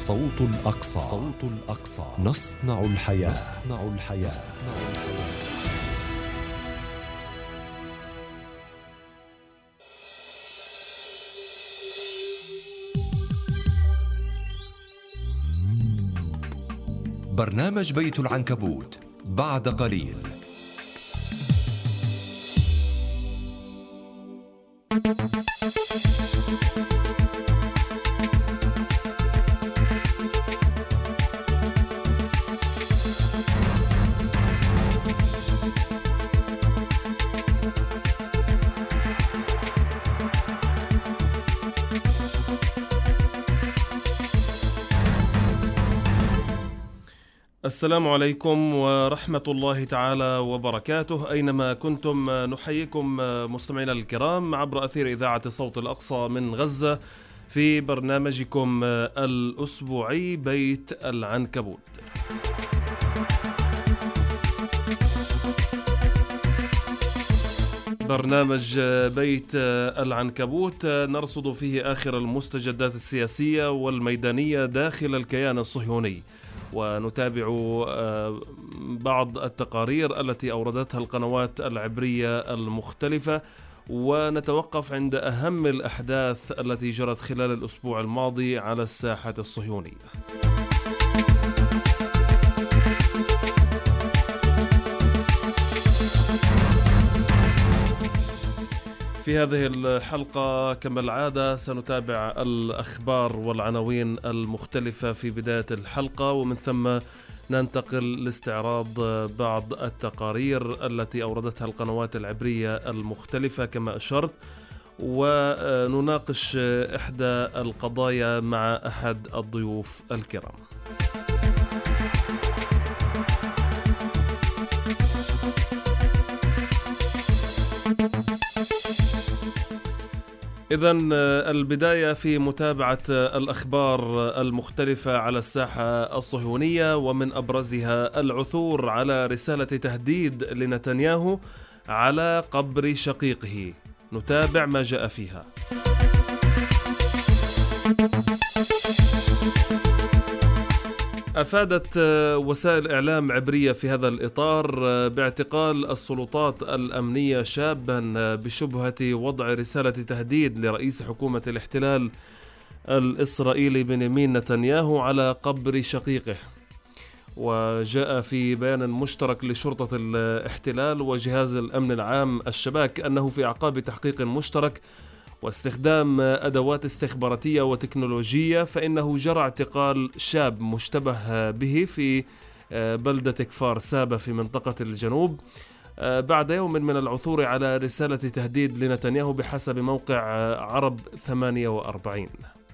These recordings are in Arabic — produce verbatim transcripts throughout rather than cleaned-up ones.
صوت الأقصى. صوت الأقصى. نصنع الحياة. نصنع الحياة. نصنع الحياة. برنامج بيت العنكبوت بعد قليل. السلام عليكم ورحمة الله تعالى وبركاته. أينما كنتم نحييكم مستمعينا الكرام عبر أثير إذاعة صوت الأقصى من غزة في برنامجكم الأسبوعي بيت العنكبوت. برنامج بيت العنكبوت نرصد فيه آخر المستجدات السياسية والميدانية داخل الكيان الصهيوني، ونتابع بعض التقارير التي أوردتها القنوات العبرية المختلفة، ونتوقف عند أهم الأحداث التي جرت خلال الأسبوع الماضي على الساحة الصهيونية. في هذه الحلقة كما العادة سنتابع الأخبار والعناوين المختلفة في بداية الحلقة، ومن ثم ننتقل لاستعراض بعض التقارير التي أوردتها القنوات العبرية المختلفة كما أشرت، ونناقش إحدى القضايا مع أحد الضيوف الكرام. إذن البداية في متابعة الأخبار المختلفة على الساحة الصهيونية، ومن أبرزها العثور على رسالة تهديد لنتنياهو على قبر شقيقه. نتابع ما جاء فيها. أفادت وسائل إعلام عبرية في هذا الإطار باعتقال السلطات الأمنية شابا بشبهة وضع رسالة تهديد لرئيس حكومة الاحتلال الإسرائيلي بنيامين نتنياهو على قبر شقيقه. وجاء في بيان مشترك لشرطة الاحتلال وجهاز الأمن العام الشباك أنه في أعقاب تحقيق مشترك واستخدام أدوات استخباراتية وتكنولوجية، فإنه جرى اعتقال شاب مشتبه به في بلدة كفار سابا في منطقة الجنوب بعد يوم من العثور على رسالة تهديد لنتنياهو بحسب موقع عرب ثمانية وأربعين.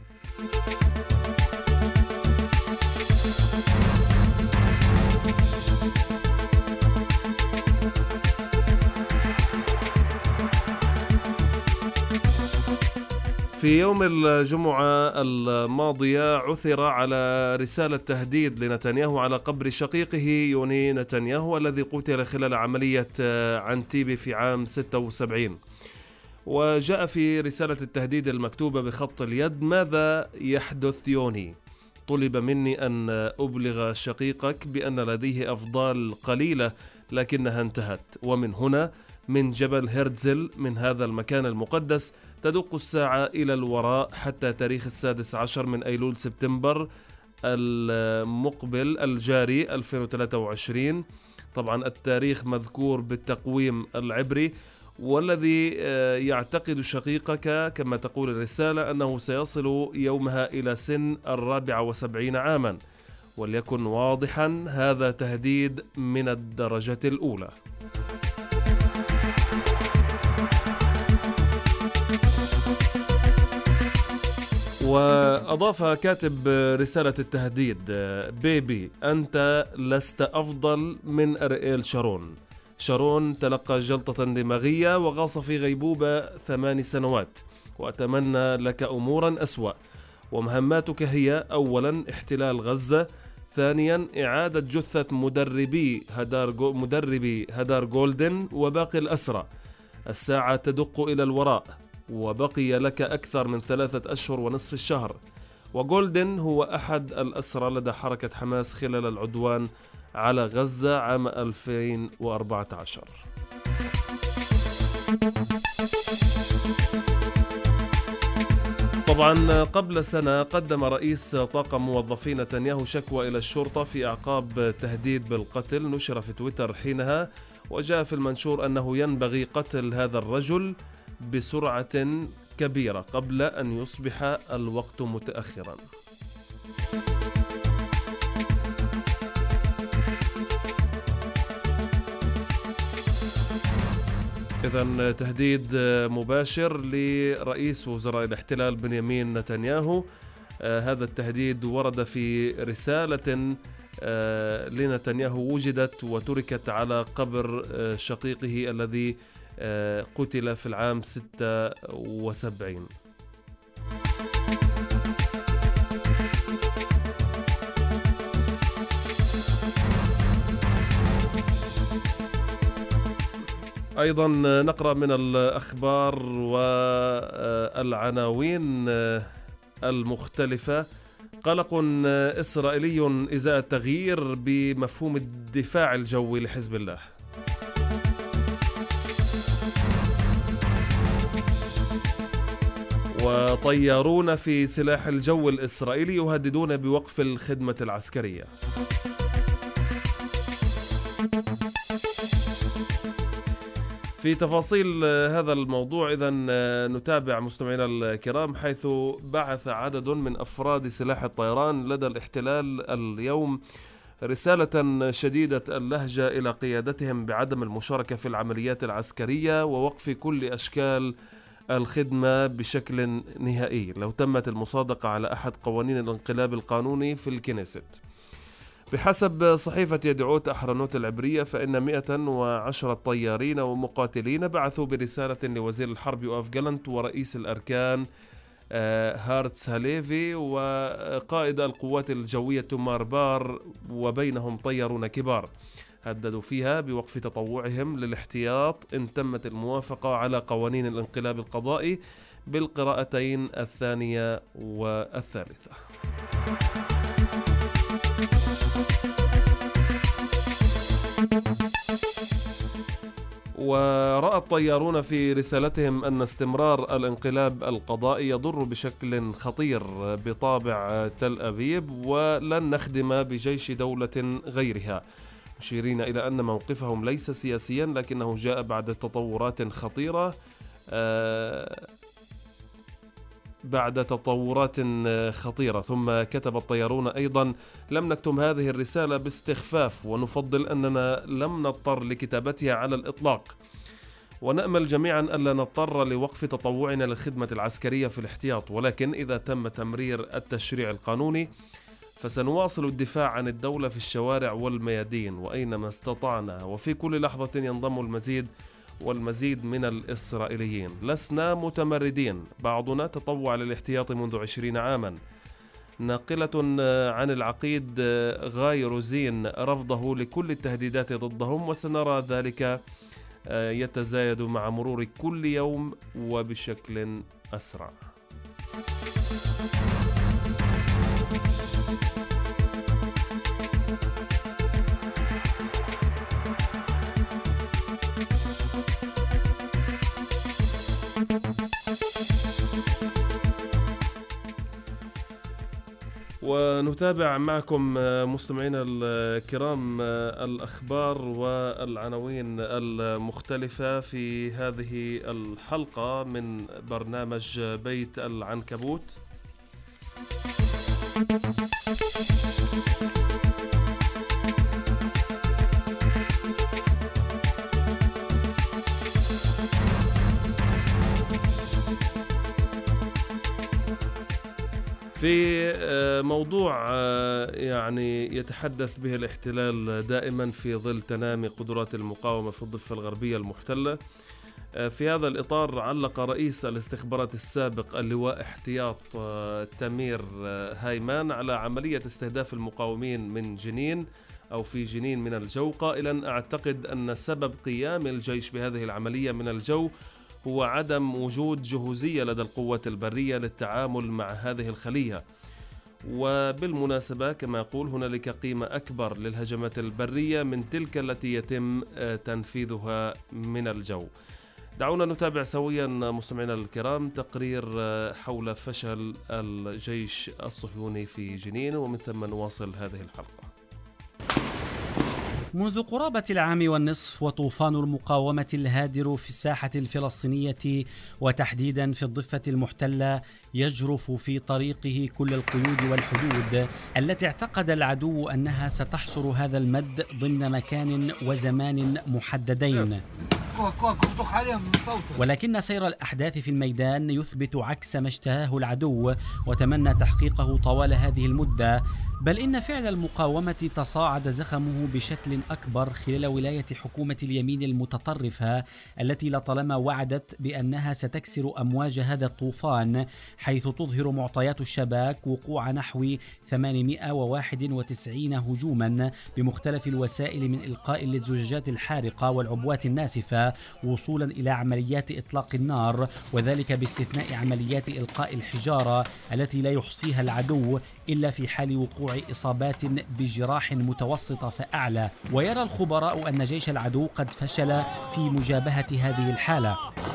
في يوم الجمعة الماضية عثر على رسالة تهديد لنتنياهو على قبر شقيقه يوني نتنياهو الذي قتل خلال عملية عنتيبي في عام ستة وسبعين. وجاء في رسالة التهديد المكتوبة بخط اليد: ماذا يحدث يوني؟ طلب مني أن أبلغ شقيقك بأن لديه أفضال قليلة لكنها انتهت، ومن هنا من جبل هرتزل من هذا المكان المقدس تدق الساعة إلى الوراء حتى تاريخ السادس عشر من أيلول سبتمبر المقبل الجاري ألفين وثلاثة وعشرين. طبعا التاريخ مذكور بالتقويم العبري، والذي يعتقد شقيقك كما تقول الرسالة أنه سيصل يومها إلى سن الرابعة وسبعين عاما، وليكن واضحا هذا تهديد من الدرجة الأولى. وأضاف كاتب رسالة التهديد: بيبي أنت لست أفضل من أرييل شارون. شارون تلقى جلطة دماغية وغاص في غيبوبة ثمان سنوات، وأتمنى لك أمورا أسوأ، ومهماتك هي: أولا احتلال غزة، ثانيا إعادة جثة مدربي هدار, جو مدربي هدار جولدن وباقي الأسرى. الساعة تدق إلى الوراء، وبقي لك أكثر من ثلاثة أشهر ونصف الشهر، وجولدن هو أحد الأسرى لدى حركة حماس خلال العدوان على غزة عام ألفين وأربعة عشر. طبعا قبل سنة قدم رئيس طاقم موظفي نتنياهو شكوى إلى الشرطة في أعقاب تهديد بالقتل نشر في تويتر حينها، وجاء في المنشور أنه ينبغي قتل هذا الرجل بسرعة كبيرة قبل أن يصبح الوقت متأخرا. إذن تهديد مباشر لرئيس وزراء الاحتلال بنيامين نتنياهو. آه هذا التهديد ورد في رسالة آه لنتنياهو وجدت وتركت على قبر آه شقيقه الذي آه قتل في العام ستة وسبعين. أيضا نقرأ من الأخبار والعناوين المختلفة. قلق إسرائيلي إزاء التغيير بمفهوم الدفاع الجوي لحزب الله. وطيارون في سلاح الجو الإسرائيلي يهددون بوقف الخدمة العسكرية. في تفاصيل هذا الموضوع إذن نتابع مستمعينا الكرام، حيث بعث عدد من أفراد سلاح الطيران لدى الاحتلال اليوم رسالة شديدة اللهجة إلى قيادتهم بعدم المشاركة في العمليات العسكرية ووقف كل أشكال الخدمة بشكل نهائي لو تمت المصادقة على أحد قوانين الانقلاب القانوني في الكنيست. بحسب صحيفة يدعوت أحرنوت العبرية فإن مئة وعشرة طيارين ومقاتلين بعثوا برسالة لوزير الحرب يوآف جالنت ورئيس الأركان هارتس هاليفي وقائد القوات الجوية تومار بار، وبينهم طيارون كبار، هددوا فيها بوقف تطوعهم للاحتياط إن تمت الموافقة على قوانين الانقلاب القضائي بالقراءتين الثانية والثالثة. ورأى الطيارون في رسالتهم أن استمرار الانقلاب القضائي يضر بشكل خطير بطابع تل أبيب ولن نخدم بجيش دولة غيرها، مشيرين إلى أن موقفهم ليس سياسيا لكنه جاء بعد تطورات خطيرة بعد تطورات خطيرة. ثم كتب الطيارون أيضا: لم نكتم هذه الرسالة باستخفاف ونفضل أننا لم نضطر لكتابتها على الإطلاق، ونأمل جميعا ألا نضطر لوقف تطوعنا للخدمة العسكرية في الاحتياط، ولكن إذا تم تمرير التشريع القانوني فسنواصل الدفاع عن الدولة في الشوارع والميادين وأينما استطعنا، وفي كل لحظة ينضم المزيد والمزيد من الإسرائيليين. لسنا متمردين، بعضنا تطوع للاحتياط منذ عشرين عاما. ناقلة عن العقيد غاي روزين رفضه لكل التهديدات ضدهم، وسنرى ذلك يتزايد مع مرور كل يوم وبشكل أسرع. ونتابع معكم مستمعينا الكرام الأخبار والعناوين المختلفة في هذه الحلقة من برنامج بيت العنكبوت. في موضوع يعني يتحدث به الاحتلال دائما في ظل تنامي قدرات المقاومة في الضفة الغربية المحتلة. في هذا الإطار علق رئيس الاستخبارات السابق اللواء احتياط تامير هايمان على عملية استهداف المقاومين من جنين أو في جنين من الجو، قائلا: أعتقد أن سبب قيام الجيش بهذه العملية من الجو هو عدم وجود جهوزية لدى القوات البرية للتعامل مع هذه الخلية، وبالمناسبة كما يقول هنالك قيمة أكبر للهجمات البرية من تلك التي يتم تنفيذها من الجو. دعونا نتابع سويا مستمعينا الكرام تقرير حول فشل الجيش الصهيوني في جنين، ومن ثم نواصل هذه الحلقة. منذ قرابة العام والنصف وطوفان المقاومة الهادر في الساحة الفلسطينية وتحديدا في الضفة المحتلة يجرف في طريقه كل القيود والحدود التي اعتقد العدو أنها ستحصر هذا المد ضمن مكان وزمان محددين، ولكن سير الأحداث في الميدان يثبت عكس ما اشتهاه العدو وتمنى تحقيقه طوال هذه المدة، بل إن فعل المقاومة تصاعد زخمه بشكل أكبر خلال ولاية حكومة اليمين المتطرفة التي لطالما وعدت بأنها ستكسر أمواج هذا الطوفان، حيث تظهر معطيات الشباك وقوع نحو ثمانمائة وواحد وتسعين هجوما بمختلف الوسائل من إلقاء للزجاجات الحارقة والعبوات الناسفة وصولا إلى عمليات إطلاق النار، وذلك باستثناء عمليات إلقاء الحجارة التي لا يحصيها العدو إلا في حال وقوع إصابات بجراح متوسطة فأعلى. ويرى الخبراء أن جيش العدو قد فشل في مجابهة هذه الحالة.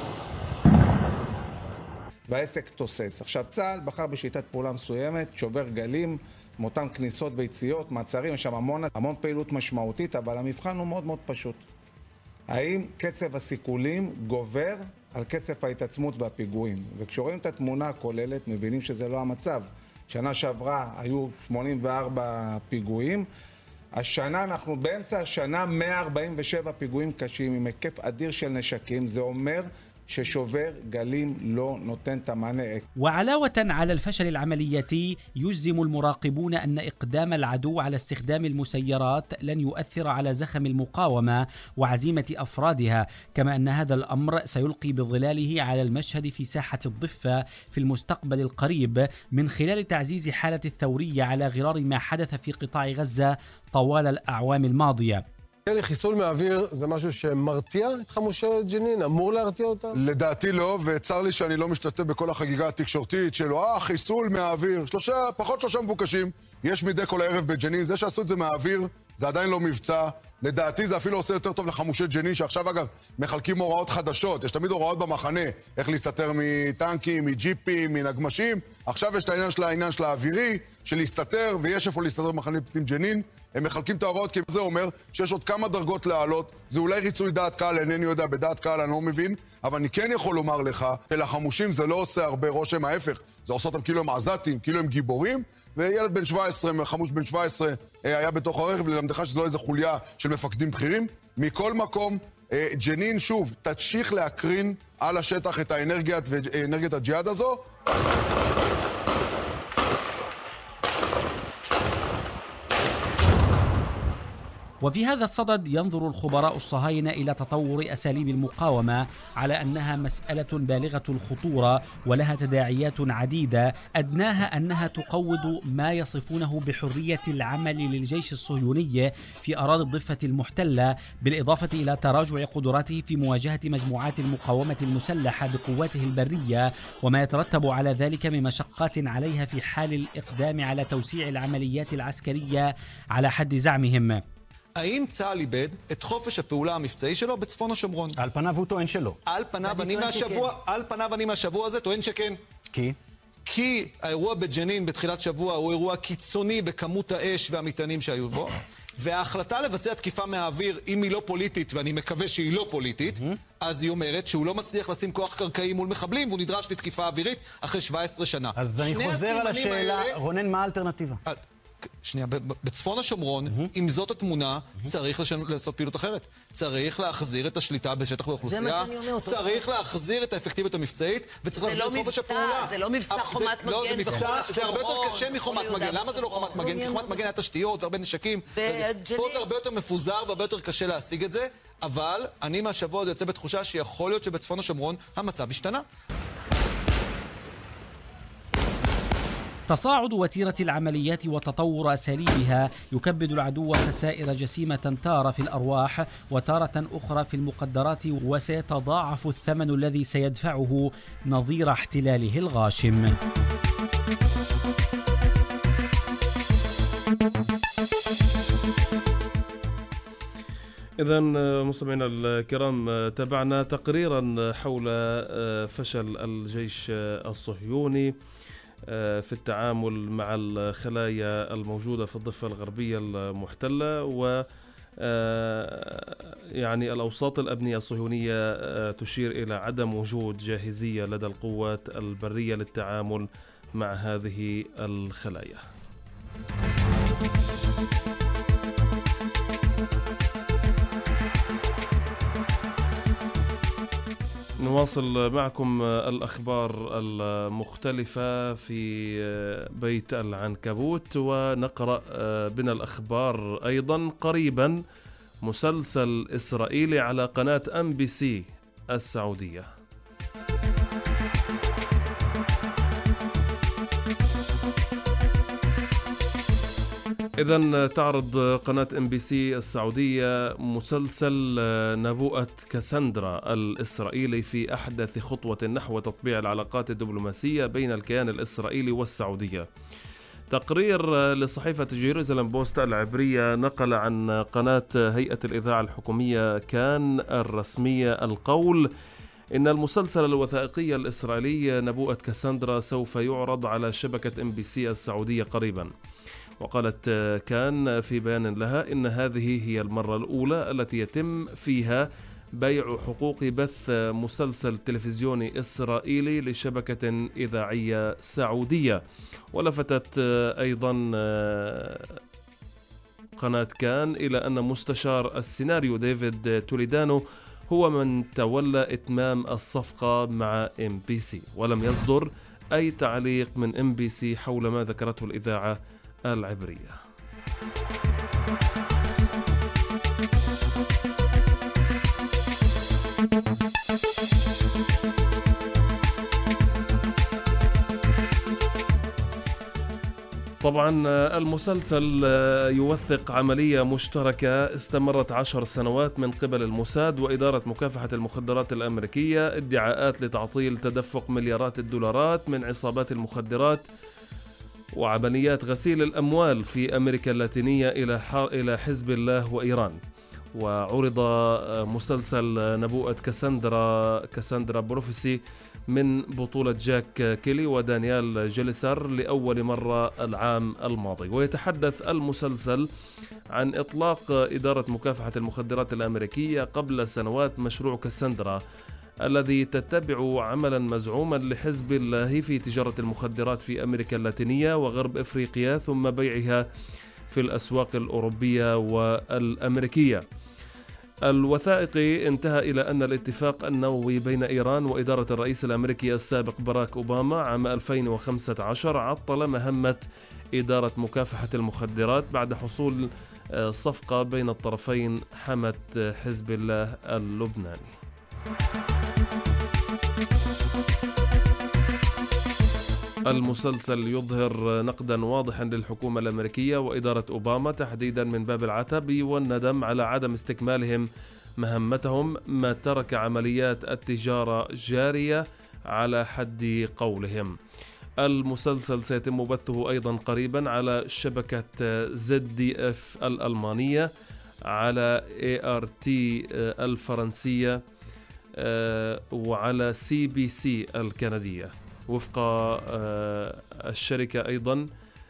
והעסק תוסס. עכשיו צה"ל בחר בשיטת פעולה מסוימת, שובר גלים, מאותן כניסות ויציאות, מעצרים, יש שם המון, המון פעילות משמעותית, אבל המבחן הוא מאוד מאוד פשוט. האם קצב הסיכולים גובר על קצב ההתעצמות והפיגועים? וכשרואים את התמונה הכוללת, מבינים שזה לא המצב. שנה שעברה היו שמונים וארבעה פיגועים, השנה אנחנו באמצע השנה מאה ארבעים ושבע פיגועים קשים עם היקף אדיר של נשקים, זה אומר ששובר גלים לא נותן את המענה. وعلاوة على الفشل العملياتي يجزم المراقبون أن إقدام العدو على استخدام المسيرات لن يؤثر على زخم المقاومة وعزيمة أفرادها، كما أن هذا الأمر سيلقي بظلاله على المشهد في ساحة الضفة في المستقبل القريب من خلال تعزيز حالة الثورية على غرار ما حدث في قطاع غزة طوال الأعوام الماضية. חיסול מהאוויר זה משהו שמרתיע את חמושי ג'נין? אמור להרתיע אותה? לדעתי לא, וצר לי שאני לא משתתף בכל החגיגה התקשורתית שלו, אה, חיסול מהאוויר, שלושה, פחות שלושה מבוקשים, יש מדי כל הערב בג'נין, זה שעשו את זה מהאוויר, זה עדיין לא מבצע, לדעתי זה אפילו עושה יותר טוב לחמושי ג'נין, שעכשיו אגב מחלקים הוראות חדשות, יש תמיד הוראות במחנה, איך להסתתר מטנקים, מג'יפים, מנגמשים, עכשיו יש את העניין של העניין של האווירי, של להסתתר, ויש איפה להסתתר במחנה פתים ג'נין, הם מחלקים את ההוראות, כי זה אומר שיש עוד כמה דרגות לעלות, זה אולי ריצוי דעת קהל, אינני יודע, בדעת קהל אני לא מבין, אבל אני כן יכול לומר לך, שלחמושים זה לא עושה הרבה רושם, ההפך, זה עושה אותם כאילו הם עזתים, כאילו הם גיבורים, וילד בן שבע עשרה, חמוש בן שבע עשרה, היה בתוך הרכב, ללמדך שזו לא איזה חוליה של מפקדים בכירים. מכל מקום, ג'נין שוב, תמשיך להקרין על השטח את האנרגיית ואנרגיית הג'יהאד הזו. وفي هذا الصدد ينظر الخبراء الصهاينة إلى تطور أساليب المقاومة على أنها مسألة بالغة الخطورة ولها تداعيات عديدة، أدناها أنها تقوض ما يصفونه بحرية العمل للجيش الصهيوني في أراضي الضفة المحتلة، بالإضافة إلى تراجع قدراته في مواجهة مجموعات المقاومة المسلحة بقواته البرية وما يترتب على ذلك من مشقات عليها في حال الإقدام على توسيع العمليات العسكرية على حد زعمهم. האם צה"ל איבד את חופש הפעולה המבצעי שלו בצפון השומרון? על פניו הוא טוען שלא. על פניו אני מהשבוע, על פניו אני מהשבוע הזה טוען שכן. כי? כי האירוע בג'נין בתחילת שבוע הוא אירוע קיצוני בכמות האש והמטענים שהיו בו, וההחלטה לבצע תקיפה מהאוויר, אם היא לא פוליטית, ואני מקווה שהיא לא פוליטית, אז היא אומרת שהוא לא מצליח לשים כוח קרקעי מול מחבלים, והוא נדרש לתקיפה אווירית אחרי שבע עשרה שנה. אז אני חוזר על השאלה, רונן, מה האלטרנטיבה? שנייה, בצפון השומרון, אם זאת התמונה, צריך לעשות פעילות אחרת. צריך להחזיר את השליטה בשטח באוכלוסייה, צריך להחזיר את האפקטיביות המבצעית, וצריך להחזיר את חופש הפעולה. זה לא מבצע חומת מגן בכל השומרון. זה הרבה יותר קשה מחומת מגן. למה זה לא חומת מגן? כי חומת מגן היה תשתיות והרבה נשקים. פה זה הרבה יותר מפוזר והרבה יותר קשה להשיג את זה, אבל אני מהשבוע הזה יוצא בתחושה שיכול להיות שבצפון השומרון המצב השתנה. تصاعد وتيرة العمليات وتطور أساليبها يكبد العدو خسائر جسيمة تارة في الأرواح وتارة أخرى في المقدرات، وسيتضاعف الثمن الذي سيدفعه نظير احتلاله الغاشم. إذا مستمعينا الكرام، تابعنا تقريرا حول فشل الجيش الصهيوني في التعامل مع الخلايا الموجودة في الضفة الغربية المحتلة، و يعني الأوساط الأمنية الصهيونية تشير إلى عدم وجود جاهزية لدى القوات البرية للتعامل مع هذه الخلايا. نواصل معكم الأخبار المختلفة في بيت العنكبوت، ونقرأ من الأخبار أيضا قريبا مسلسل إسرائيلي على قناة أم بي سي السعودية. إذن تعرض قناة ام بي سي السعودية مسلسل نبوءة كاساندرا الإسرائيلي في أحدث خطوة نحو تطبيع العلاقات الدبلوماسية بين الكيان الإسرائيلي والسعودية. تقرير لصحيفة جيروزالم بوست العبرية نقل عن قناة هيئة الإذاعة الحكومية كان الرسمية القول إن المسلسل الوثائقي الإسرائيلي نبوءة كاساندرا سوف يعرض على شبكة ام بي سي السعودية قريبا. وقالت كان في بيان لها إن هذه هي المرة الأولى التي يتم فيها بيع حقوق بث مسلسل تلفزيوني إسرائيلي لشبكة إذاعية سعودية. ولفتت أيضا قناة كان إلى أن مستشار السيناريو ديفيد توليدانو هو من تولى إتمام الصفقة مع ام بي سي، ولم يصدر أي تعليق من ام بي سي حول ما ذكرته الإذاعة العبرية. طبعا المسلسل يوثق عملية مشتركة استمرت عشر سنوات من قبل الموساد وإدارة مكافحة المخدرات الأمريكية، ادعاءات لتعطيل تدفق مليارات الدولارات من عصابات المخدرات وعمليات غسيل الأموال في أمريكا اللاتينية إلى إلى حزب الله وإيران. وعرض مسلسل نبوءة كاساندرا كاساندرا بروفيسي من بطولة جاك كيلي ودانيال جيليسر لأول مرة العام الماضي. ويتحدث المسلسل عن إطلاق إدارة مكافحة المخدرات الأمريكية قبل سنوات مشروع كاساندرا الذي تتبع عملا مزعوما لحزب الله في تجارة المخدرات في أمريكا اللاتينية وغرب إفريقيا ثم بيعها في الأسواق الأوروبية والأمريكية. الوثائقي انتهى إلى أن الاتفاق النووي بين إيران وإدارة الرئيس الأمريكي السابق باراك أوباما عام ألفين وخمسة عشر عطل مهمة إدارة مكافحة المخدرات بعد حصول صفقة بين الطرفين حمت حزب الله اللبناني. المسلسل يظهر نقدا واضحا للحكومة الأمريكية وإدارة أوباما تحديدا من باب العتب والندم على عدم استكمالهم مهمتهم، ما ترك عمليات التجارة جارية على حد قولهم. المسلسل سيتم بثه أيضا قريبا على شبكة زد دي اف الألمانية، على اي ار تي الفرنسية، وعلى سي بي سي الكندية. وفق الشركة أيضا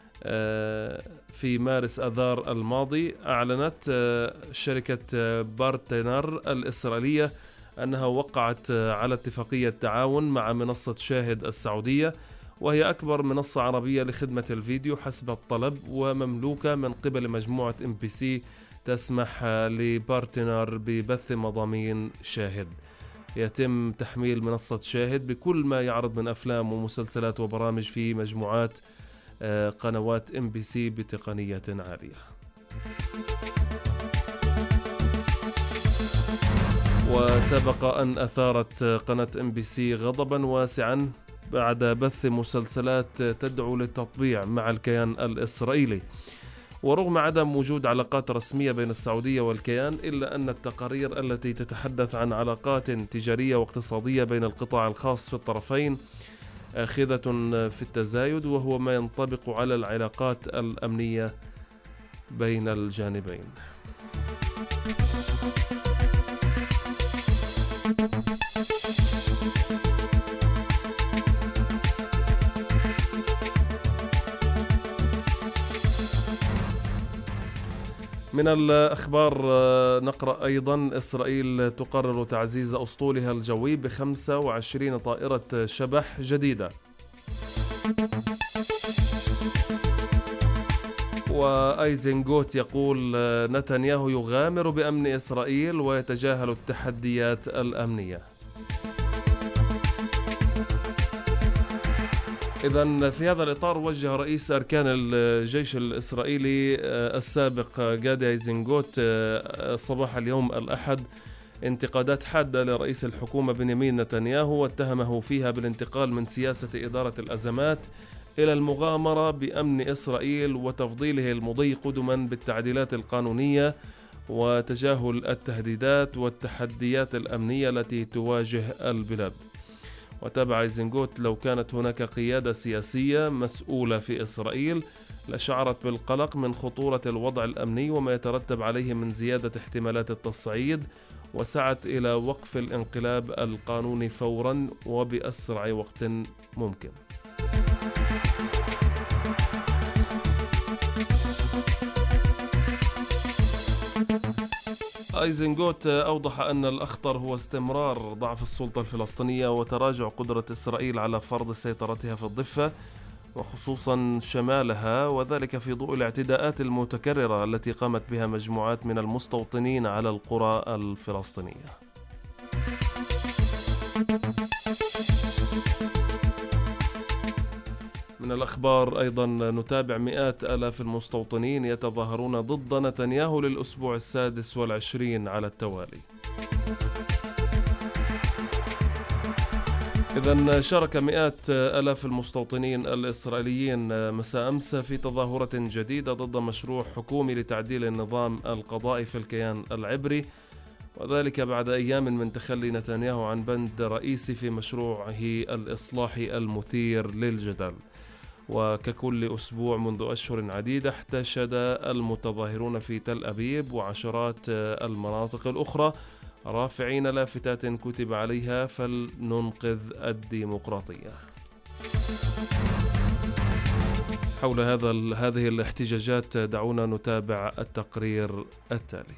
في مارس أذار الماضي أعلنت شركة بارتنر الإسرائيلية أنها وقعت على اتفاقية تعاون مع منصة شاهد السعودية، وهي أكبر منصة عربية لخدمة الفيديو حسب الطلب ومملوكة من قبل مجموعة ام بي سي تسمح لبارتنر ببث مضامين شاهد. يتم تحميل منصة شاهد بكل ما يعرض من أفلام ومسلسلات وبرامج في مجموعات قنوات ام بي سي بتقنية عالية. وسبق أن أثارت قناة ام بي سي غضبا واسعا بعد بث مسلسلات تدعو للتطبيع مع الكيان الإسرائيلي. ورغم عدم وجود علاقات رسمية بين السعودية والكيان، إلا أن التقارير التي تتحدث عن علاقات تجارية واقتصادية بين القطاع الخاص في الطرفين آخذة في التزايد، وهو ما ينطبق على العلاقات الأمنية بين الجانبين. من الأخبار نقرأ أيضا إسرائيل تقرر تعزيز أسطولها الجوي بخمسة وعشرين طائرة شبح جديدة. وأيزنغوت يقول نتنياهو يغامر بأمن إسرائيل ويتجاهل التحديات الأمنية. إذن في هذا الإطار وجه رئيس أركان الجيش الإسرائيلي السابق غادي أيزنغوت صباح اليوم الأحد انتقادات حادة لرئيس الحكومة بنيامين نتنياهو، واتهمه فيها بالانتقال من سياسة إدارة الأزمات إلى المغامرة بأمن إسرائيل وتفضيله المضي قدما بالتعديلات القانونية وتجاهل التهديدات والتحديات الأمنية التي تواجه البلاد. وتابع أيزنغوت لو كانت هناك قيادة سياسية مسؤولة في إسرائيل لشعرت بالقلق من خطورة الوضع الأمني وما يترتب عليه من زيادة احتمالات التصعيد، وسعت إلى وقف الانقلاب القانوني فورا وبأسرع وقت ممكن. أيزنغوت أوضح أن الأخطر هو استمرار ضعف السلطة الفلسطينية وتراجع قدرة إسرائيل على فرض سيطرتها في الضفة وخصوصا شمالها، وذلك في ضوء الاعتداءات المتكررة التي قامت بها مجموعات من المستوطنين على القرى الفلسطينية. من الأخبار أيضا نتابع مئات آلاف المستوطنين يتظاهرون ضد نتنياهو للأسبوع السادس والعشرين على التوالي. إذن شارك مئات آلاف المستوطنين الإسرائيليين مساء أمس في تظاهرة جديدة ضد مشروع حكومي لتعديل النظام القضائي في الكيان العبري، وذلك بعد أيام من تخلي نتنياهو عن بند رئيسي في مشروعه الإصلاحي المثير للجدل. وككل أسبوع منذ أشهر عديدة احتشد المتظاهرون في تل أبيب وعشرات المناطق الأخرى رافعين لافتات كتب عليها فلننقذ الديمقراطية. حول هذا هذه الاحتجاجات دعونا نتابع التقرير التالي.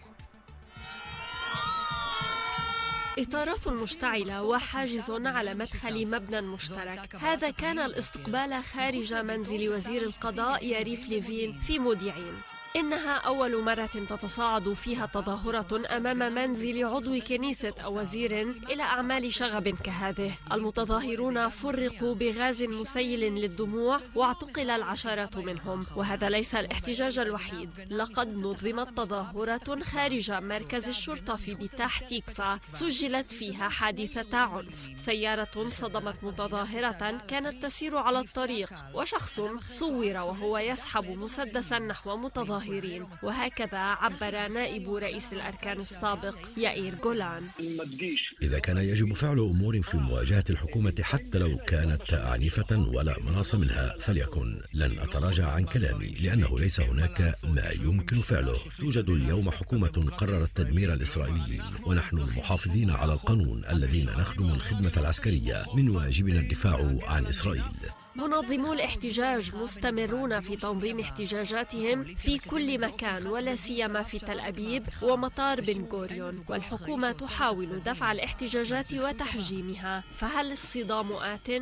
إطارات مشتعلة وحاجز على مدخل مبنى مشترك. هذا كان الاستقبال خارج منزل وزير القضاء ياريف ليفين في موديعين. إنها أول مرة تتصاعد فيها تظاهرة أمام منزل عضو كنيسة أو وزير إلى أعمال شغب كهذه. المتظاهرون فرقوا بغاز مسيل للدموع واعتقل العشرات منهم، وهذا ليس الاحتجاج الوحيد. لقد نظمت تظاهرة خارج مركز الشرطة في بتاح تيكفا سجلت فيها حادثة عنف. سيارة صدمت متظاهرة كانت تسير على الطريق، وشخص صور وهو يسحب مسدسا نحو متظاهرين، وهكذا عبر نائب رئيس الأركان السابق يائير جولان. إذا كان يجب فعل أمور في مواجهة الحكومة حتى لو كانت عنيفة ولا مناص منها فليكن. لن أتراجع عن كلامي لأنه ليس هناك ما يمكن فعله. توجد اليوم حكومة قررت تدمير الإسرائيليين، ونحن المحافظين على القانون الذين نخدم الخدمة العسكرية من واجبنا الدفاع عن إسرائيل. منظمو الاحتجاج مستمرون في تنظيم احتجاجاتهم في كل مكان ولا سيما في تل أبيب ومطار بن غوريون، والحكومة تحاول دفع الاحتجاجات وتحجيمها. فهل الصدام آت؟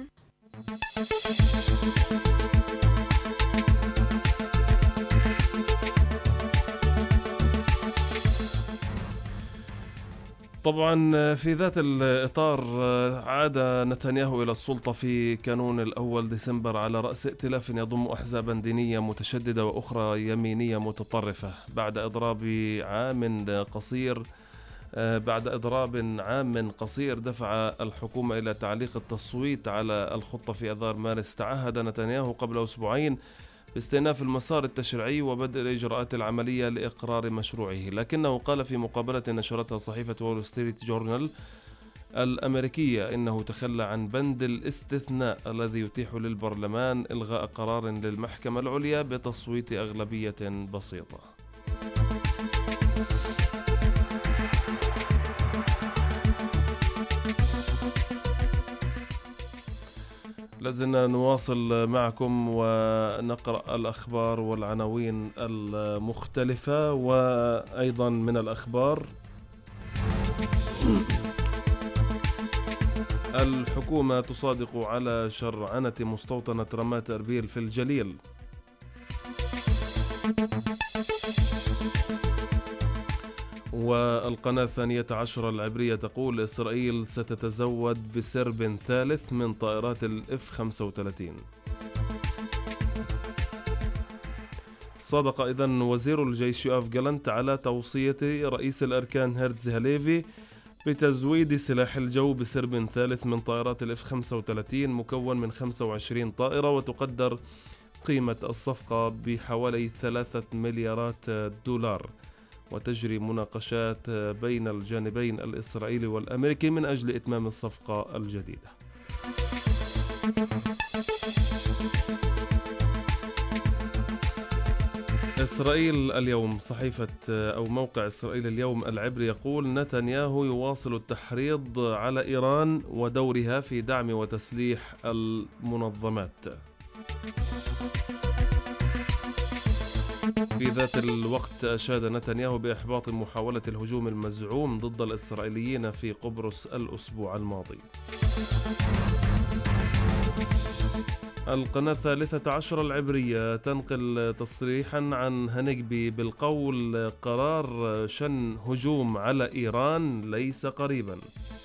طبعا في ذات الإطار عاد نتنياهو إلى السلطة في كانون الأول ديسمبر على رأس ائتلاف يضم أحزابا دينية متشددة وأخرى يمينية متطرفة بعد إضراب عام قصير بعد إضراب عام قصير دفع الحكومة إلى تعليق التصويت على الخطة في أذار مارس. تعهد نتنياهو قبل أسبوعين باستئناف المسار التشريعي وبدء الإجراءات العملية لإقرار مشروعه، لكنه قال في مقابلة نشرتها صحيفة وول ستريت جورنال الأمريكية إنه تخلى عن بند الاستثناء الذي يتيح للبرلمان إلغاء قرار للمحكمة العليا بتصويت أغلبية بسيطة. لازلنا نواصل معكم ونقرأ الأخبار والعناوين المختلفة. وأيضا من الأخبار: الحكومة تصادق على شرعنة مستوطنة رمات أربيل في الجليل. والقناة الثانية عشر العبرية تقول: إسرائيل ستتزود بسرب ثالث من طائرات الإف خمسة وثلاثين. صادق إذن وزير الجيش يوآف جالنت على توصية رئيس الأركان هرتز هاليفي بتزويد سلاح الجو بسرب ثالث من طائرات الإف خمسة وثلاثين مكون من خمسة وعشرين طائرة، وتقدر قيمة الصفقة بحوالي ثلاثة مليارات دولار. وتجري مناقشات بين الجانبين الإسرائيلي والأمريكي من أجل إتمام الصفقة الجديدة. إسرائيل اليوم، صحيفة أو موقع إسرائيل اليوم العبري يقول: نتنياهو يواصل التحريض على إيران ودورها في دعم وتسليح المنظمات. في ذات الوقت أشاد نتنياهو بإحباط محاولة الهجوم المزعوم ضد الإسرائيليين في قبرص الأسبوع الماضي. القناة الثالثة عشر العبرية تنقل تصريحا عن هنيجبي بالقول: قرار شن هجوم على إيران ليس قريبا.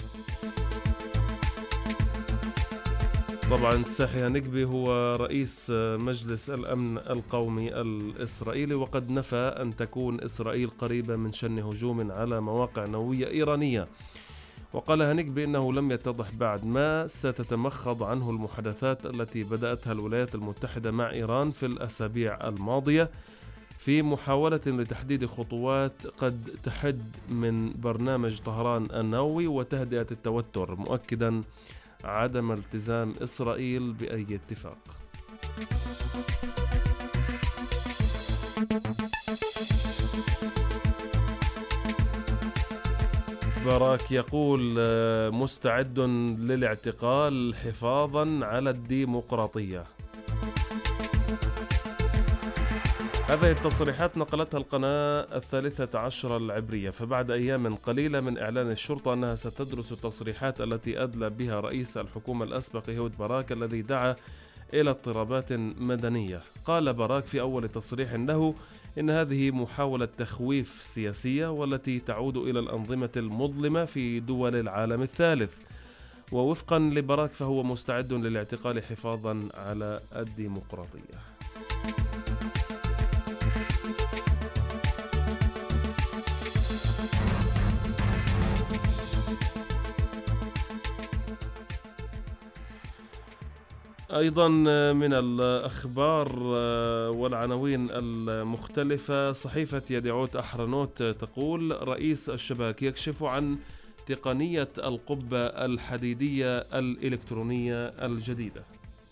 طبعا تساحي هنيجبي هو رئيس مجلس الأمن القومي الإسرائيلي، وقد نفى أن تكون إسرائيل قريبة من شن هجوم على مواقع نووية إيرانية. وقال هنيجبي إنه لم يتضح بعد ما ستتمخض عنه المحادثات التي بدأتها الولايات المتحدة مع إيران في الأسابيع الماضية في محاولة لتحديد خطوات قد تحد من برنامج طهران النووي وتهدئة التوتر، مؤكدا عدم التزام إسرائيل بأي اتفاق. باراك يقول: مستعد للاعتقال حفاظا على الديمقراطية. هذه التصريحات نقلتها القناة الثالثة عشر العبرية، فبعد أيام قليلة من إعلان الشرطة أنها ستدرس التصريحات التي أدلى بها رئيس الحكومة الأسبق يهود باراك الذي دعا إلى اضطرابات مدنية. قال باراك في أول تصريح له إن هذه محاولة تخويف سياسية والتي تعود إلى الأنظمة المظلمة في دول العالم الثالث. ووفقا لباراك فهو مستعد للاعتقال حفاظا على الديمقراطية. أيضا من الأخبار والعناوين المختلفة: صحيفة يدعوت أحرنوت تقول: رئيس الشباك يكشف عن تقنية القبة الحديدية الإلكترونية الجديدة.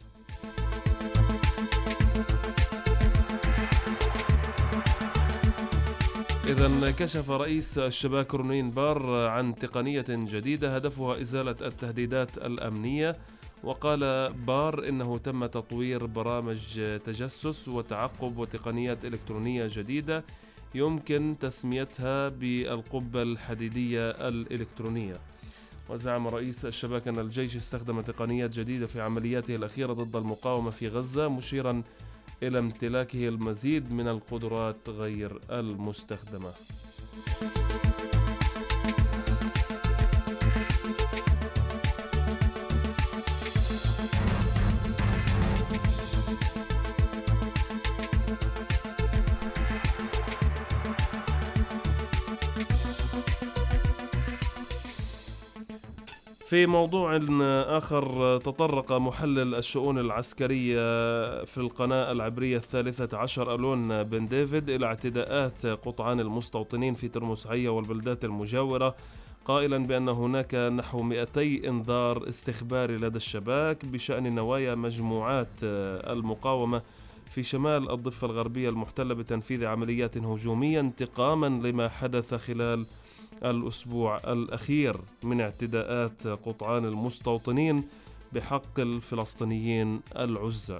إذن كشف رئيس الشباك رونين بار عن تقنية جديدة هدفها إزالة التهديدات الأمنية. وقال بار إنه تم تطوير برامج تجسس وتعقب وتقنيات إلكترونية جديدة يمكن تسميتها بالقبة الحديدية الإلكترونية. وزعم رئيس الشباك أن الجيش استخدم تقنيات جديدة في عملياته الأخيرة ضد المقاومة في غزة، مشيرا إلى امتلاكه المزيد من القدرات غير المستخدمة. في موضوع آخر، تطرق محلل الشؤون العسكرية في القناة العبرية الثالثة عشر ألون بن ديفيد إلى اعتداءات قطعان المستوطنين في ترمس عية والبلدات المجاورة، قائلا بأن هناك نحو مئتي انذار استخباري لدى الشباك بشأن نوايا مجموعات المقاومة في شمال الضفة الغربية المحتلة بتنفيذ عمليات هجومية انتقاما لما حدث خلال الأسبوع الأخير من اعتداءات قطعان المستوطنين بحق الفلسطينيين العزل.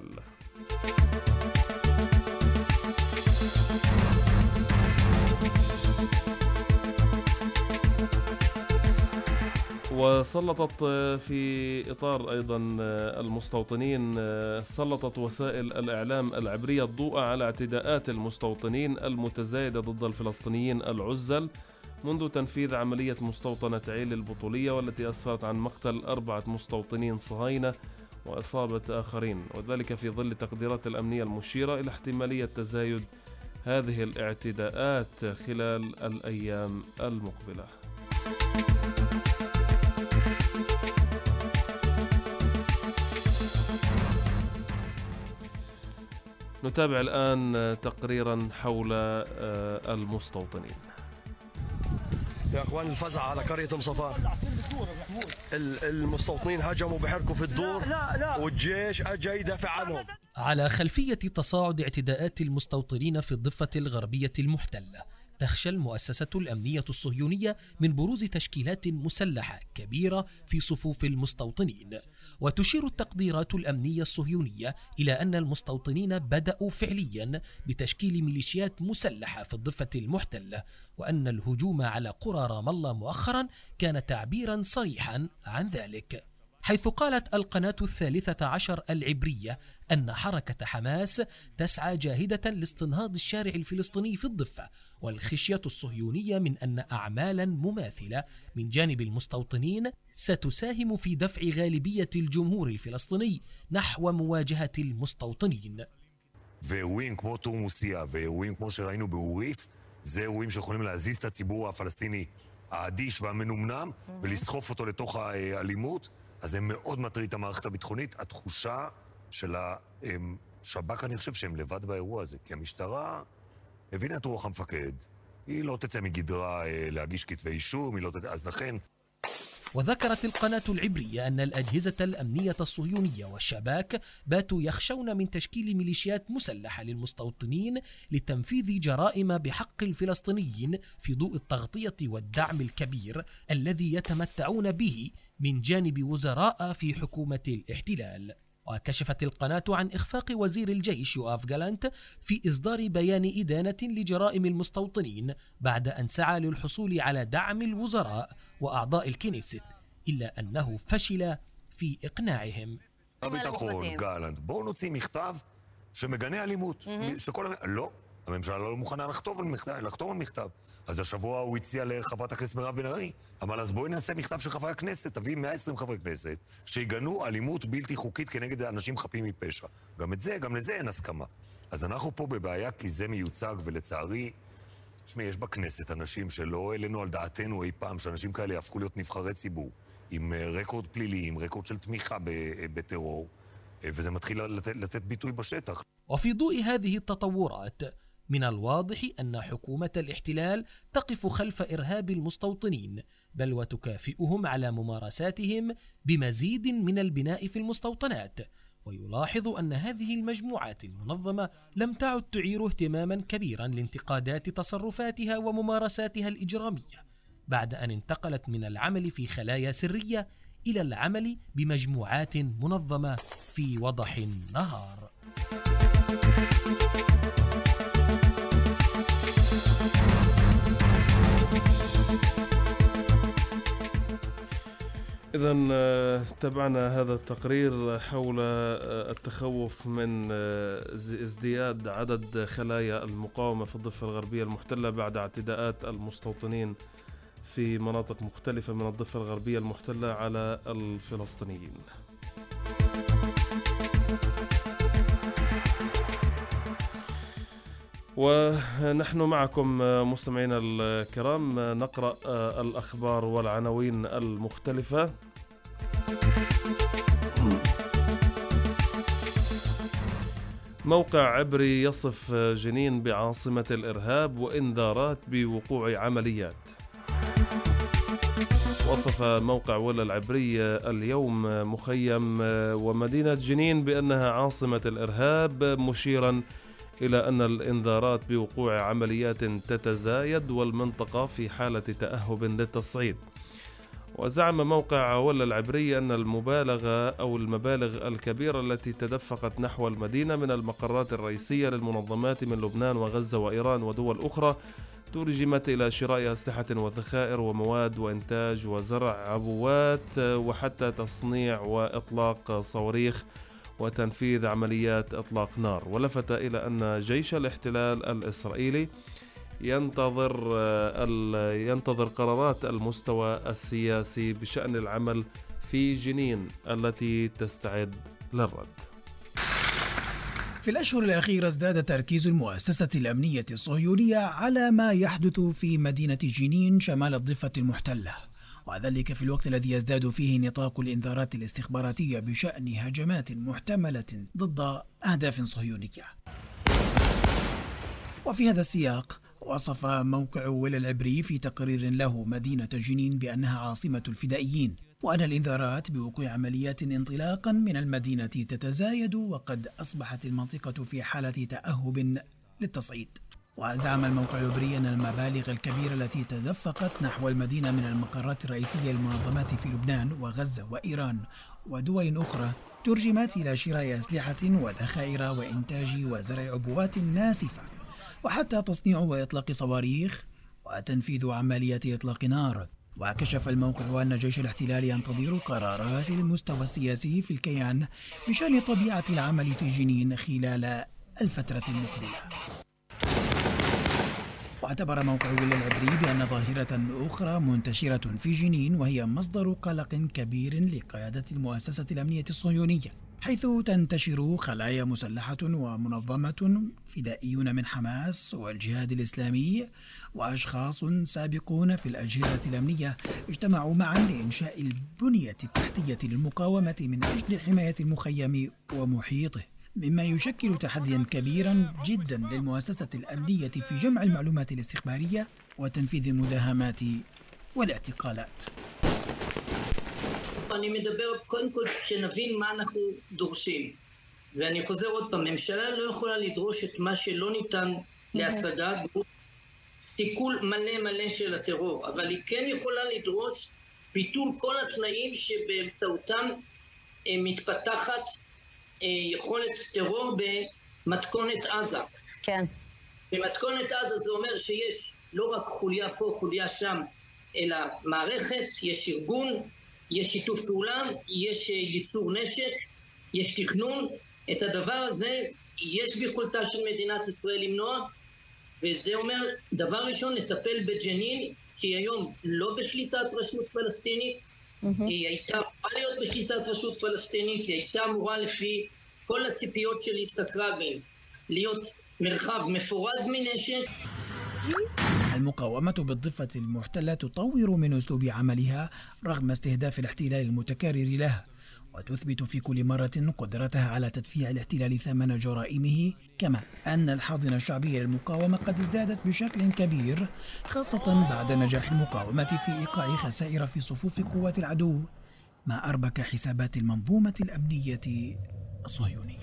وسلطت في إطار أيضا المستوطنين سلطت وسائل الإعلام العبرية الضوء على اعتداءات المستوطنين المتزايدة ضد الفلسطينيين العزل منذ تنفيذ عملية مستوطنة عيل البطولية، والتي أسفرت عن مقتل أربعة مستوطنين صهاينة وإصابة آخرين، وذلك في ظل التقديرات الأمنية المشيرة إلى احتمالية تزايد هذه الاعتداءات خلال الأيام المقبلة. نتابع الآن تقريرا حول المستوطنين. يا اخوان الفزع على قرية مصفى، المستوطنين هجموا بحركوا في الدور والجيش اجى يدافع عنهم. على خلفية تصاعد اعتداءات المستوطنين في الضفة الغربية المحتلة، تخشى المؤسسة الأمنية الصهيونية من بروز تشكيلات مسلحة كبيرة في صفوف المستوطنين. وتشير التقديرات الأمنية الصهيونية إلى أن المستوطنين بدأوا فعليا بتشكيل ميليشيات مسلحة في الضفة المحتلة، وأن الهجوم على قرى رام الله مؤخرا كان تعبيرا صريحا عن ذلك، حيث قالت القناة الثالثة عشر العبرية أن حركة حماس تسعى جاهدة لاستنهاض الشارع الفلسطيني في الضفة، والخشية الصهيونية من أن أعمالا مماثلة من جانب المستوطنين ستساهم في דפע غالبية الجمهور الفلسطيني نحو مواجهة المستوطنين. ואירועים כמו תורמוסיה ואירועים כמו שראינו בעוריף, זה אירועים שיכולים להזיז את הציבור הפלסטיני האדיש והמנומנם ולסחוף אותו לתוך האלימות. אז זה מאוד מטריד את המערכת הביטחונית. התחושה של השב"כ, אני חושב שהם לבד באירוע הזה, כי המשטרה הבינה את רוח המפקד, היא לא תצא מגדרה להגיש כתבי אישום, היא לא תצא, אז לכן. وذكرت القناة العبرية أن الأجهزة الأمنية الصهيونية والشباك باتوا يخشون من تشكيل ميليشيات مسلحة للمستوطنين لتنفيذ جرائم بحق الفلسطينيين في ضوء التغطية والدعم الكبير الذي يتمتعون به من جانب وزراء في حكومة الاحتلال. وكشفت القناة عن إخفاق وزير الجيش يوآف جالانت في إصدار بيان إدانة لجرائم المستوطنين بعد أن سعى للحصول على دعم الوزراء وأعضاء الكنيست، إلا أنه فشل في إقناعهم. הביטחון, גלנט, בואו נוציא מכתב שמגנה אלימות. שכל... לא, הממשלה לא מוכנה לחתום על מכתב, לחתום על מכתב. אז השבוע הוא הציע לחברת הכנסת מירב בן ארי, אבל אז בואי נעשה מכתב של חברי הכנסת, תביא מאה ועשרים חברי כנסת, שיגנו אלימות בלתי חוקית כנגד אנשים חפים מפשע. גם את זה, גם לזה אין הסכמה. אז אנחנו פה בבעיה כי זה מיוצג, ולצערי, שמי, יש בכנסת אנשים שלא העלינו על דעתנו אי פעם, שאנשים כאלה יהפכו להיות נבחרי ציבור, עם רקורד פלילי, עם רקורד של תמיכה בטרור, וזה מתחיל לתת, לתת ביטוי בשטח. وفي ضوء هذه التطورات من الواضح أن حكومة الاحتلال تقف خلف إرهاب المستوطنين، بل وتكافئهم على ممارساتهم بمزيد من البناء في المستوطنات. ويلاحظ أن هذه المجموعات المنظمة لم تعد تعير اهتماما كبيرا لانتقادات تصرفاتها وممارساتها الإجرامية، بعد أن انتقلت من العمل في خلايا سرية إلى العمل بمجموعات منظمة في وضح النهار. إذن تابعنا هذا التقرير حول التخوف من ازدياد عدد خلايا المقاومة في الضفة الغربية المحتلة بعد اعتداءات المستوطنين في مناطق مختلفة من الضفة الغربية المحتلة على الفلسطينيين. ونحن معكم مستمعينا الكرام نقرأ الأخبار والعناوين المختلفة. موقع عبري يصف جنين بعاصمة الإرهاب وإنذارات بوقوع عمليات. وصف موقع ولا العبري اليوم مخيم ومدينة جنين بأنها عاصمة الإرهاب، مشيرا إلى أن الإنذارات بوقوع عمليات تتزايد والمنطقة في حالة تأهب للتصعيد. وزعم موقع ولا العبرية أن المبالغة أو المبالغ الكبيرة التي تدفقت نحو المدينة من المقرات الرئيسية للمنظمات من لبنان وغزة وإيران ودول أخرى ترجمت إلى شراء أسلحة وذخائر ومواد وإنتاج وزرع عبوات وحتى تصنيع وإطلاق صواريخ وتنفيذ عمليات إطلاق نار. ولفت إلى أن جيش الاحتلال الإسرائيلي ينتظر ينتظر قرارات المستوى السياسي بشأن العمل في جنين التي تستعد للرد. في الأشهر الأخيرة ازداد تركيز المؤسسة الأمنية الصهيونية على ما يحدث في مدينة جنين شمال الضفة المحتلة، وذلك في الوقت الذي يزداد فيه نطاق الإنذارات الاستخباراتية بشأن هجمات محتملة ضد أهداف صهيونية. وفي هذا السياق وصف موقع ولا العبري في تقرير له مدينة جنين بأنها عاصمة الفدائيين، وأن الإنذارات بوقوع عمليات انطلاقا من المدينة تتزايد، وقد أصبحت المنطقة في حالة تأهب للتصعيد. وزعم الموقع العبري أن المبالغ الكبيرة التي تدفقت نحو المدينة من المقرات الرئيسية للمنظمات في لبنان وغزة وإيران ودول أخرى ترجمت إلى شراء أسلحة وذخائر وإنتاج وزرع عبوات ناسفة، وحتى تصنيع وإطلاق صواريخ وتنفيذ عمليات إطلاق نار. وكشف الموقع أن جيش الاحتلال ينتظر قرارات المستوى السياسي في الكيان بشأن طبيعة العمل في جنين خلال الفترة المقبلة. واعتبر موقع ولا العبري بأن ظاهرة أخرى منتشرة في جنين وهي مصدر قلق كبير لقيادة المؤسسة الأمنية الصهيونية، حيث تنتشر خلايا مسلحة ومنظمة فدائيون من حماس والجهاد الإسلامي وأشخاص سابقون في الأجهزة الأمنية اجتمعوا معا لإنشاء البنية التحتية للمقاومة من أجل حماية المخيم ومحيطه، مما يشكل تحديا كبيرا جدا للمؤسسة الأمنية في جمع المعلومات الاستخبارية وتنفيذ المداهمات والاعتقالات. אני מדבר קודם כל שנבין מה אנחנו דורשים, ואני חוזר עוד פעם, ממשלה לא יכולה לדרוש את מה שלא ניתן להשגה, תיקול מלא מלא של הטרור, אבל היא כן יכולה לדרוש ביטול כל התנאים שבאמצעותם מתפתחת יכולת טרור במתכונת עזה. כן. במתכונת עזה זה אומר שיש לא רק חוליה פה, חוליה שם, אלא מערכת, יש ארגון, יש שיתוף פעולה, יש ייצור נשק, יש תכנון. את הדבר הזה יש ביכולתה של מדינת ישראל למנוע, וזה אומר דבר ראשון לטפל בג'נין, שהיא היום לא בשליטת רשות פלסטינית, mm-hmm. היא הייתה אמורה להיות בשליטת רשות פלסטינית, היא הייתה אמורה לפי כל הציפיות של יצחק רבין להיות מרחב מפורד מנשק. المقاومة بالضفة المحتلة تطور من أسلوب عملها رغم استهداف الاحتلال المتكرر لها، وتثبت في كل مرة قدرتها على تدفيع الاحتلال ثمن جرائمه، كما أن الحاضنة الشعبية للمقاومة قد ازدادت بشكل كبير، خاصة بعد نجاح المقاومة في إيقاع خسائر في صفوف قوات العدو، ما أربك حسابات المنظومة الأمنية الصهيونية.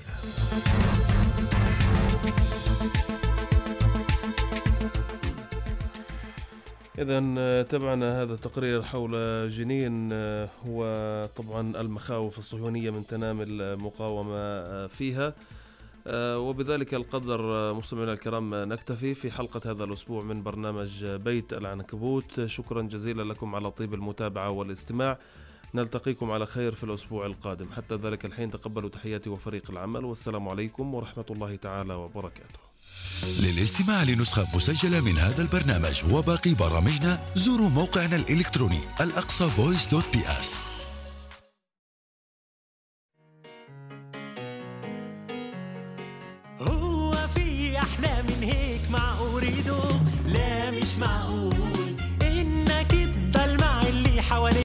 إذن تبعنا هذا التقرير حول جنين وطبعا المخاوف الصهيونية من تنامي المقاومة فيها، وبذلك القدر مستمعينا الكرام نكتفي في حلقة هذا الأسبوع من برنامج بيت العنكبوت. شكرا جزيلا لكم على طيب المتابعة والاستماع، نلتقيكم على خير في الأسبوع القادم. حتى ذلك الحين تقبلوا تحياتي وفريق العمل، والسلام عليكم ورحمة الله تعالى وبركاته. للاستماع لنسخة مسجلة من هذا البرنامج وباقي برامجنا زوروا موقعنا الإلكتروني الأقصى فويس دوت بي اس. هو في أحلى من هيك معقول؟ لا مش معقول.